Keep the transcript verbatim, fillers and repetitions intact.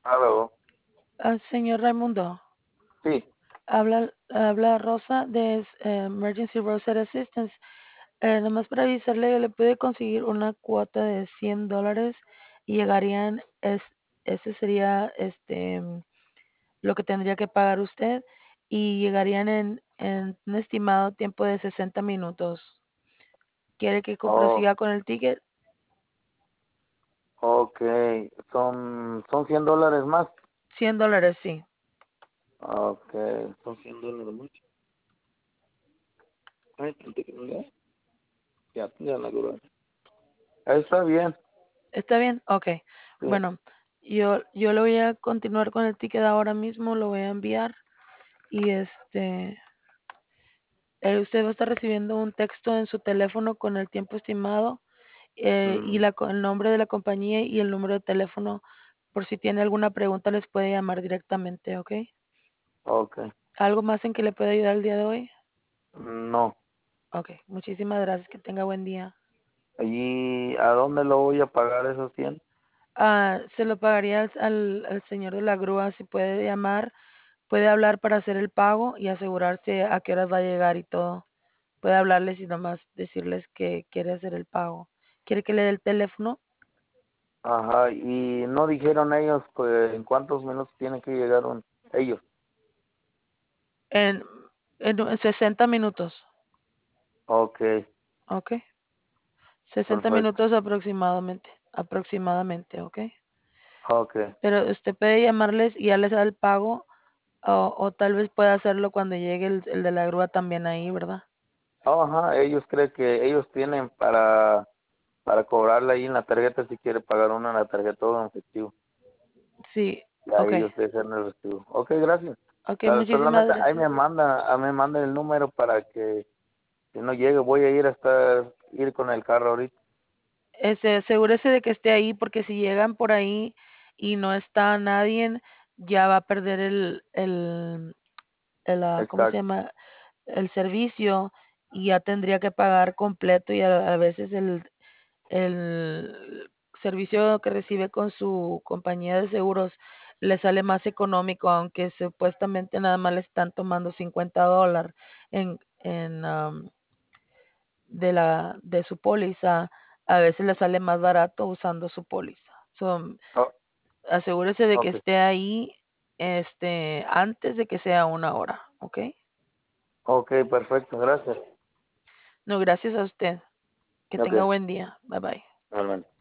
Aló, Ah, señor Raimundo, sí. habla, habla Rosa de eh, Emergency Roadside Assistance. Eh, nomás para avisarle, le puede conseguir una cuota de cien dólares y llegarían, es, ese sería este lo que tendría que pagar usted y llegarían en, en un estimado tiempo de sesenta minutos. ¿Quiere que co- Oh, prosiga con el ticket? ok. Son, son cien dólares más. cien dólares, sí. Ok, son cien dólares mucho. Ay, tanto que no le da. Ya, ya la grúa. Está bien, ¿Está bien? Ok. sí. Bueno, yo, yo le voy a continuar con el ticket ahora mismo, lo voy a enviar. Y este, eh, usted va a estar recibiendo un texto en su teléfono con el tiempo estimado eh, y Mm, la, co- el nombre de la compañía y el número de teléfono. Por si tiene alguna pregunta, les puede llamar directamente, ¿ok? ok. ¿Algo más en que le pueda ayudar el día de hoy? No. Ok, muchísimas gracias. Que tenga buen día. Allí, ¿a dónde lo voy a pagar esos cien? Ah, se lo pagaría al, al al señor de la grúa si puede llamar, puede hablar para hacer el pago y asegurarse a qué horas va a llegar y todo. Puede hablarles y nomás decirles que quiere hacer el pago. ¿Quiere que le dé el teléfono? Ajá, y no dijeron ellos, pues, en cuántos minutos tienen que llegar un- ellos. En, en sesenta minutos. Ok, ¿Ok? Sesenta perfecto. minutos aproximadamente. Aproximadamente, ¿ok? Ok. Pero usted puede llamarles y ya les da el pago o, o tal vez pueda hacerlo cuando llegue el, el de la grúa también ahí, ¿verdad? Ajá, ellos creen que ellos tienen para, para cobrarle ahí en la tarjeta si quiere pagar una en la tarjeta o en efectivo. Sí, Ya ok. ellos dejan el recibo. Ok, gracias. Ok, Ah, muchísimas solamente ahí gracias. me manda, a me manda el número para que si no llegue voy a ir hasta ir con el carro ahorita. Este, asegúrese de que esté ahí porque si llegan por ahí y no está nadie, ya va a perder el, el, el, ah, ¿cómo se Exacto. llama? El servicio y ya tendría que pagar completo y a, a veces el, el servicio que recibe con su compañía de seguros le sale más económico, aunque supuestamente nada más le están tomando cincuenta dólares en, en, am, de la de su póliza, a veces le sale más barato usando su póliza. So, Oh, asegúrese de que ok, esté ahí este antes de que sea una hora, ¿ok? ok, perfecto, gracias. No, gracias a usted. Que Ok, tenga buen día. Bye bye. realmente.